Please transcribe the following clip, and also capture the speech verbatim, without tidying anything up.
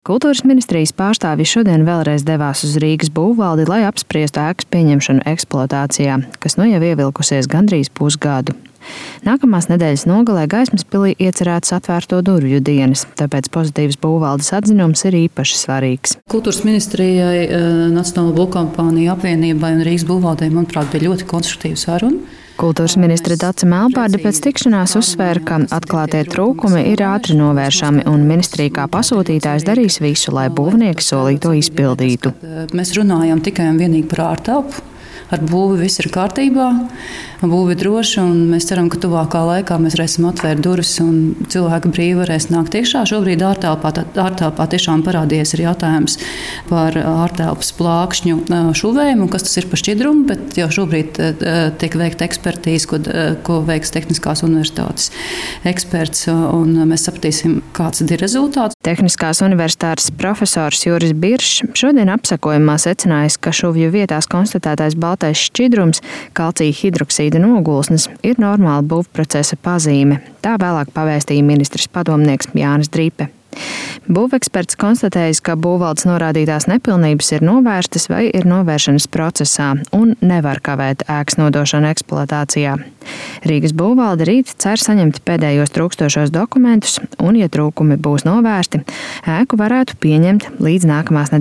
Kultūras ministrijas pārstāvji šodien vēlreiz devās uz Rīgas būvvaldi, lai apspriestu ēkas pieņemšanu eksploatācijā, kas nu jau ievilkusies gandrīz pusgadu. Nākamās nedēļas nogalē Gaismas pilī iecerētas atvērto durvju dienas, tāpēc pozitīvs būvvaldes atzinums ir īpaši svarīgs. Kultūras ministrijai, Nacionālo būvkompāniju apvienībai un Rīgas būvvaldei, manuprāt, bija ļoti konstruktīva saruna. Kultūras ministre Dace Melbārde pēc tikšanās uzsvēra, ka atklātie trūkumi ir ātri novēršami un ministrija kā pasūtītājs darīs visu, lai būvnieki solīto izpildītu. Mēs runājam tikai un vienīgi par ārtelpu. Ar būvi viss ir kārtībā, būvi ir droša, un mēs ceram, ka tuvākā laikā mēs varēsim atvērt durvis un cilvēki brīvi varēs nākt iekšā. Šobrīd ārtelpā, ārtelpā tiešām parādījies ir jautājums par ārtelpas plākšņu šuvējumu, kas tas ir pa šķidrumu, bet jau šobrīd tiek veikta ekspertīze, ko, ko veiks Tehniskās universitātes eksperts, un mēs sapratīsim, kāds ir rezultāts. Tehniskās universitātes profesors Juris Biršs šodien apsakojumā secinājis, ka šuvju vietās konstatētais baltais šķidrums, kalcija hidroksīda nogulsnes, ir normāla būvprocesa pazīme. Tā vēlāk pavēstīja ministres padomnieks Jānis Drīpe. Būveksperts konstatējis, ka būvvaldes norādītās nepilnības ir novērstas vai ir novēršanas procesā un nevar kavēt ēkas nodošanu eksploatācijā. Rīgas būvvalde rīt cer saņemt pēdējos trūkstošos dokumentus un, ja trūkumi būs novērsti, ēku varētu pieņemt līdz nākamās nedēļas